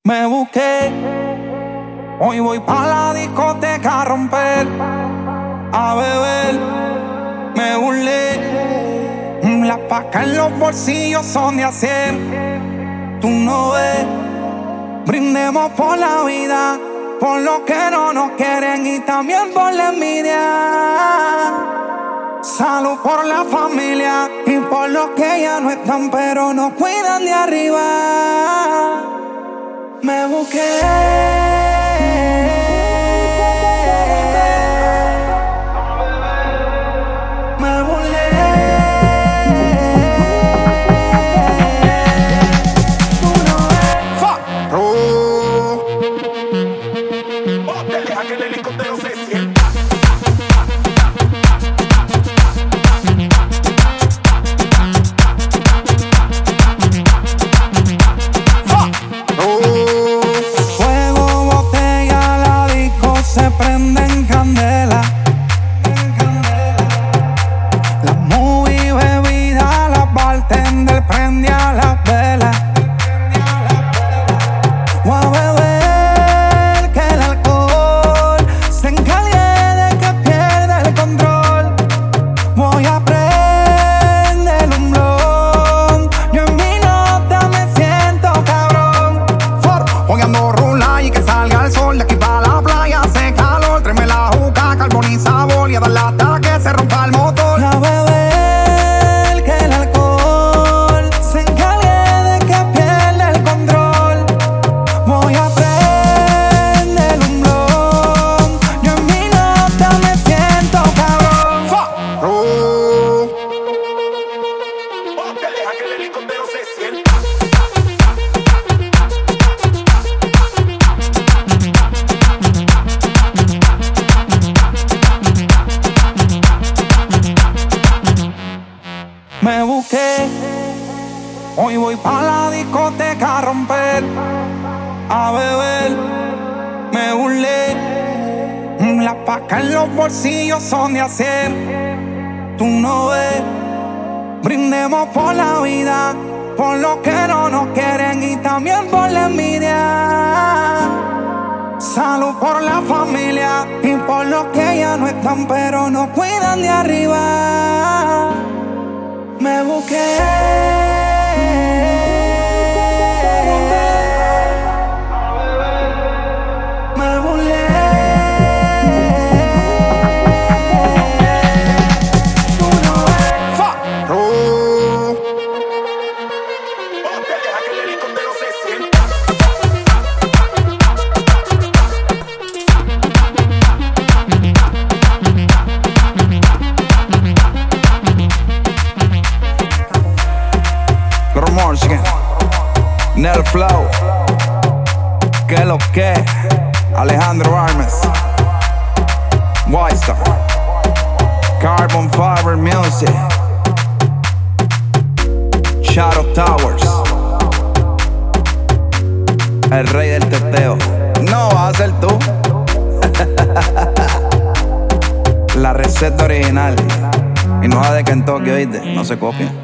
Me busqué, hoy voy pa' la discoteca a romper, a beber, me burlé. Las pacas en los bolsillos son de a 100. Tú no ves, brindemos por la vida, por los que no nos quieren y también por la envidia. Salud por la familia y por los que ya no están pero nos cuidan de arriba. Me busqué, me burlé. Tú no ves. Fuck. Deja que el helicóptero se sienta. Se prende en candela, la movie bebida, la bartender prende a las velas. Voy a beber que el alcohol se encargue de que pierda el control. Voy a prender un blon, yo en mi nota me siento cabrón. Hoy ando rula y que salga el sol de aquí para la playa. Carbonizado y a darle hasta que se rompa el motor. A beber que el alcohol se encargue de que pierda el control. Voy a prender un blon, yo en mi nota me siento cabrón. Deja que el helicóptero se sienta. Me busqué, hoy voy pa' la discoteca a romper, a beber, me burlé. Las pacas en los bolsillos son de a 100. Tú no ves, brindemos por la vida, por los que no nos quieren y también por la envidia. Salud por la familia y por los que ya no están pero nos cuidan de arriba. Me busqué, me burlé. Tú no ves. Fuck. Deja que el helicóptero se sienta. Nel Flow, que lo que, Alejandro Armes, White Star, Carbon Fiber Music, Shadow Towers, el rey del teteo. No vas a ser tú. La receta original y no la de Kentucky, oíste, no se copia.